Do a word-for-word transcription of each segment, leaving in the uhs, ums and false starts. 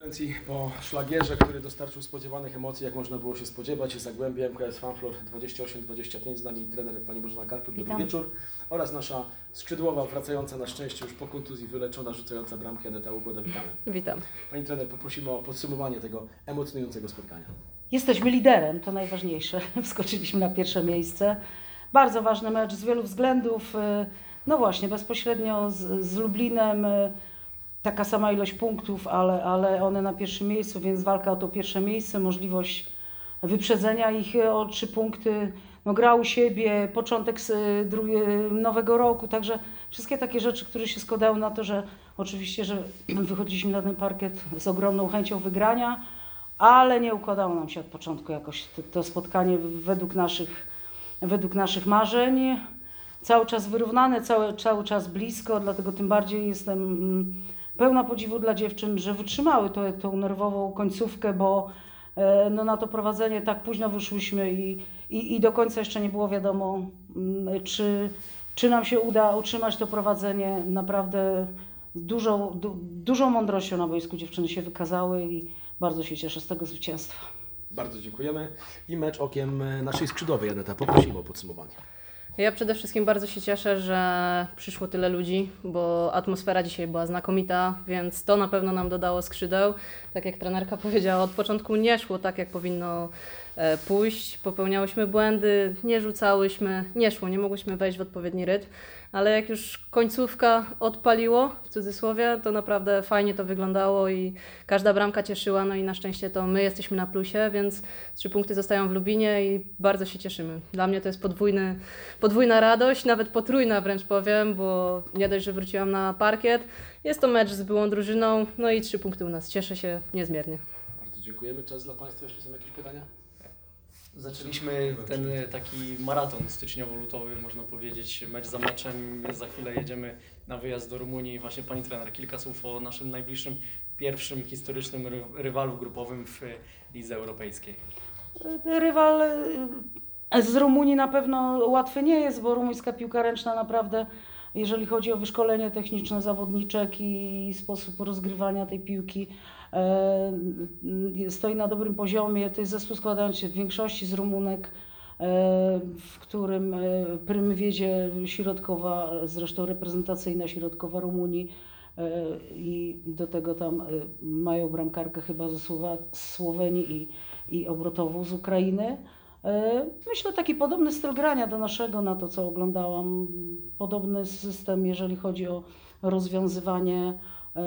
Po szlagierze, który dostarczył spodziewanych emocji, jak można było się spodziewać, jest Zagłębie M K S Fanflor dwadzieścia osiem dwadzieścia pięć, z nami trener pani Bożena Karpiuk, dobry Witam. wieczór, oraz nasza skrzydłowa, wracająca na szczęście już po kontuzji wyleczona, rzucająca bramkę Aneta Ugoda. Witamy. Witam. Pani trener, poprosimy o podsumowanie tego emocjonującego spotkania. Jesteśmy liderem, to najważniejsze. Wskoczyliśmy na pierwsze miejsce. Bardzo ważny mecz z wielu względów. No właśnie, bezpośrednio z, z Lublinem taka sama ilość punktów, ale, ale one na pierwszym miejscu, więc walka o to pierwsze miejsce, możliwość wyprzedzenia ich o trzy punkty. No, gra u siebie, początek z, drugi, nowego roku, także wszystkie takie rzeczy, które się składały na to, że oczywiście, że wychodziliśmy na ten parkiet z ogromną chęcią wygrania, ale nie układało nam się od początku jakoś to, to spotkanie według naszych, według naszych marzeń. Cały czas wyrównane, cały, cały czas blisko, dlatego tym bardziej jestem mm, pełna podziwu dla dziewczyn, że wytrzymały to, tą nerwową końcówkę, bo e, no, na to prowadzenie tak późno wyszłyśmy i, i, i do końca jeszcze nie było wiadomo, mm, czy, czy nam się uda utrzymać to prowadzenie. Naprawdę dużą, du, dużą mądrością na boisku dziewczyny się wykazały i bardzo się cieszę z tego zwycięstwa. Bardzo dziękujemy i mecz okiem naszej skrzydłowej, Aneta, poprosimy o podsumowanie. Ja przede wszystkim bardzo się cieszę, że przyszło tyle ludzi, bo atmosfera dzisiaj była znakomita, więc to na pewno nam dodało skrzydeł. Tak jak trenerka powiedziała, od początku nie szło tak, jak powinno pójść. Popełniałyśmy błędy, nie rzucałyśmy, nie szło, nie mogłyśmy wejść w odpowiedni rytm, ale jak już końcówka odpaliło, w cudzysłowie, to naprawdę fajnie to wyglądało i każda bramka cieszyła, no i na szczęście to my jesteśmy na plusie, więc trzy punkty zostają w Lubinie i bardzo się cieszymy. Dla mnie to jest podwójny, podwójna radość, nawet potrójna wręcz powiem, bo nie dość, że wróciłam na parkiet, jest to mecz z byłą drużyną, no i trzy punkty u nas. Cieszę się niezmiernie. Bardzo dziękujemy. Czas dla Państwa, jeśli są jakieś pytania? Zaczęliśmy ten taki maraton styczniowo-lutowy, można powiedzieć, mecz za meczem. Za chwilę jedziemy na wyjazd do Rumunii. Właśnie pani trener, kilka słów o naszym najbliższym, pierwszym historycznym ry- rywalu grupowym w Lidze Europejskiej. Rywal z Rumunii na pewno łatwy nie jest, bo rumuńska piłka ręczna naprawdę, jeżeli chodzi o wyszkolenie techniczne zawodniczek i sposób rozgrywania tej piłki, stoi na dobrym poziomie. To jest zespół składający się w większości z Rumunek, w którym prym wiedzie środkowa, zresztą reprezentacyjna środkowa Rumunii, i do tego tam mają bramkarkę chyba ze Słowa- z Słowenii i, i obrotową z Ukrainy. Myślę, taki podobny styl grania do naszego, na to co oglądałam. Podobny system, jeżeli chodzi o rozwiązywanie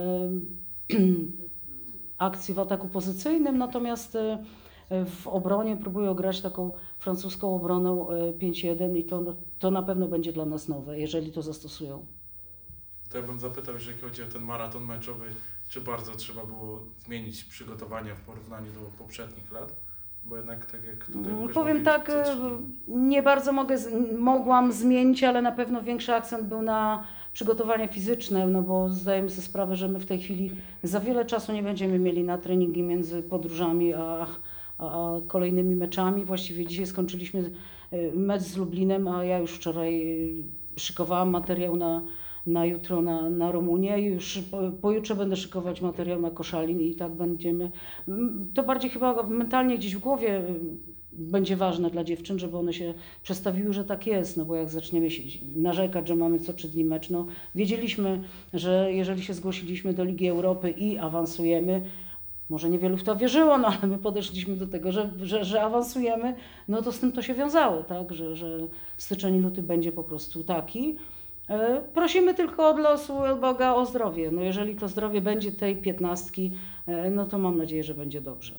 akcji w ataku pozycyjnym, natomiast w obronie próbują grać taką francuską obroną pięć jeden i to, to na pewno będzie dla nas nowe, jeżeli to zastosują. To ja bym zapytał, jeżeli chodzi o ten maraton meczowy, czy bardzo trzeba było zmienić przygotowania w porównaniu do poprzednich lat? Bo jednak tak jak tutaj Łukasz Powiem mówi, tak, co trzy- nie bardzo mogę, z- mogłam zmienić, ale na pewno większy akcent był na przygotowanie fizyczne, no bo zdajemy sobie sprawę, że my w tej chwili za wiele czasu nie będziemy mieli na treningi między podróżami a, a, a kolejnymi meczami. Właściwie dzisiaj skończyliśmy mecz z Lublinem, a ja już wczoraj szykowałam materiał na, na jutro na, na Rumunię i już po, pojutrze będę szykować materiał na Koszalin i tak będziemy. To bardziej chyba mentalnie gdzieś w głowie będzie ważne dla dziewczyn, żeby one się przestawiły, że tak jest, no bo jak zaczniemy się narzekać, że mamy co trzy dni mecz, no wiedzieliśmy, że jeżeli się zgłosiliśmy do Ligi Europy i awansujemy, może niewielu w to wierzyło, no ale my podeszliśmy do tego, że, że, że awansujemy, no to z tym to się wiązało, tak, że, że styczeń i luty będzie po prostu taki. Prosimy tylko od losu, od Boga o zdrowie. No jeżeli to zdrowie będzie tej piętnastki, no to mam nadzieję, że będzie dobrze.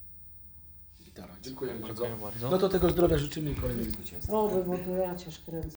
Gitara. Dziękuję bardzo. Dziękuję bardzo. No to tego zdrowia życzymy i kolejnych zwycięstw. O, bo to ja cię szkręcę.